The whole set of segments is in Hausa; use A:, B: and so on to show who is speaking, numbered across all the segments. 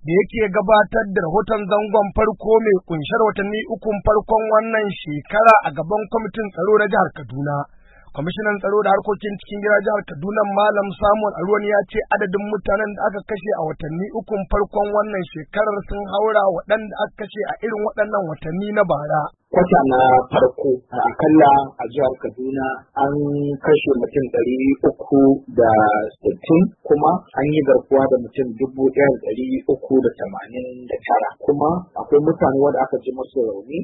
A: da yake gabatar da rahoton zangon farko mai kunshar watanni ukun farkon wannan shekara a gaban kwamitin tsaro na jihar Kaduna. Kwamishinan tsaro da harkokin cikin gida jihar Kaduna Malam Samuel Aruwan ya ce adadin mutanen da aka kashe a watanni ukun farkon wannan shekarar sun haura waɗanda aka kashe a irin waɗannan watanni na bara.
B: Kwata na farko akalla a jihar Kaduna an kashe mutum 360 kuma an yi garkuwa da mutum 1,389 kuma akwai mutane wanda aka ji musu rauni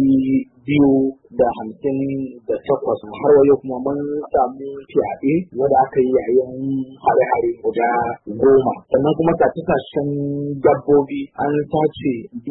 B: 258 har wayo kuma mun samu fyaɗe wanda aka yi yayin hare-hare guda 10 sannan kuma tashe-tashen dabbobi an sace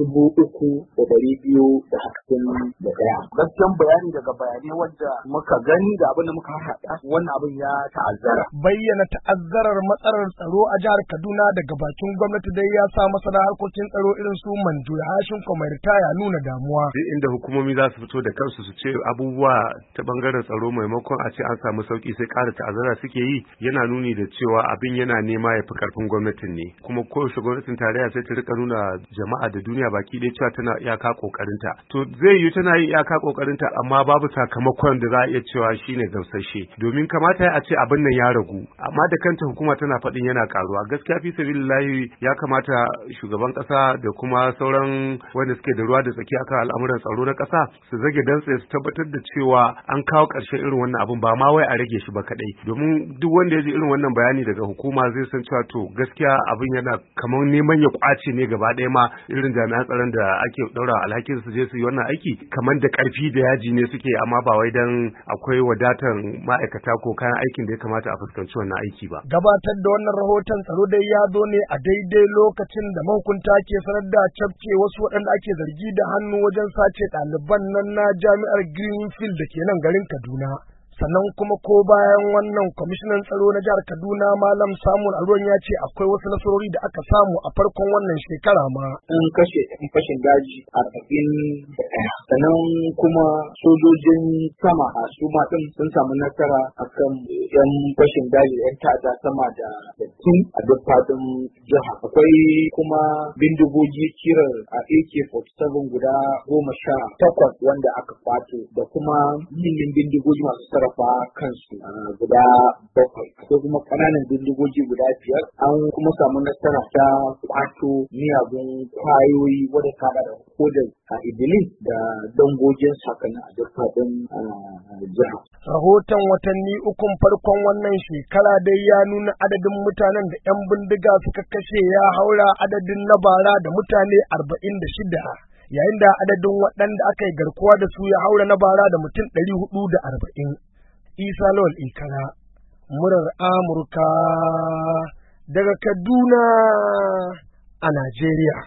B: 3,250 da daya. Gaskiyan bayani daga bayanai wanda muka gani da abin da muka haɗa wannan abin ya ta'azzara.
A: Bayyana ta'azzarar matsalar tsaro a jihar Kaduna daga bakin gwamnati dai ya sa masana harkokin tsaro irin su Manjo Hashin Kwamarita ya nuna damuwa.
C: Duk inda hukumomi za su fito da kansu su ce abubuwa ta bangaren tsaro maimakon a ce an samu sauki sai ƙara ta'azzara suke yi yana nuni da cewa abin yana nema ya fi karfin gwamnatin ne. Kuma kowace gwamnatin tarayya sai ta rika nuna jama'a da duniya baki ɗaya cewa tana iyaka ƙoƙarinta. To zai tana yin iyaka kokarinta amma babu sakamakon da za a iya cewa shine gamsashe domin kamata a ce abin nan ya ragu amma da kanta hukuma tana faɗin yana karuwa gaskiya fi sabilillahi ya kamata shugaban ƙasa da kuma sauran wanda suke da ruwa da tsaki akan al'amuran tsaro na ƙasa su zage dantse su tabbatar da cewa an kawo ƙarshen irin wannan abin ba ma wai a rage shi ba kadai domin duk wanda ya ji irin wannan bayani daga hukuma zai san cewa to gaskiya abin yana kamar neman ya kwace ne gaba ɗaya ma irin jami'an tsaron da ake ɗaura alhakin su je su yi wannan aiki kamar da ƙarfi da yaji ne suke amma ba wai dan akwai wadatan ma'aikata ko kayan aikin da ya kamata a fuskanci wannan aiki ba.
A: Gabatar da wannan rahoton tsaro dai ya zo ne a daidai lokacin da mahukunta ke sanar da cafke wasu waɗanda ake zargi da hannu wajen sace ɗaliban nan na jami'ar Greenfield da ke nan garin Kaduna. Sannan kuma ko bayan wannan kwamishinan tsaro na jihar Kaduna Malam Samuel Aruwan ya ce akwai wasu nasarori da aka samu a farkon wannan shekara ma.
B: An kashe ɗan fashin daji 41 sannan kuma sojojin sama a su ma ɗin sun samu nasara akan yan fashin daji yan ta'adda sama da 60 a duk faɗin jiha. Akwai kuma bindigogi kirar a AK-47 guda 18 wanda aka kwato da kuma yin bindigogi masu sarrafa kansu guda 7 akwai kuma kananan bindigogi guda 5 an kuma samu nasara ta kwato miyagun kwayoyi wadda kada da kodar a Iblis da dangogin sakanin a duk faɗin jiha.
A: Rahoton watanni ukun farkon wannan shekara dai ya nuna adadin mutanen da 'yan bindiga suka kashe ya haura adadin na bara da mutane 46 yayin da adadin waɗanda aka yi garkuwa da su ya haura na bara da mutum 440. Isa Lawal Ikara, murar Amurka daga Kaduna a Najeriya.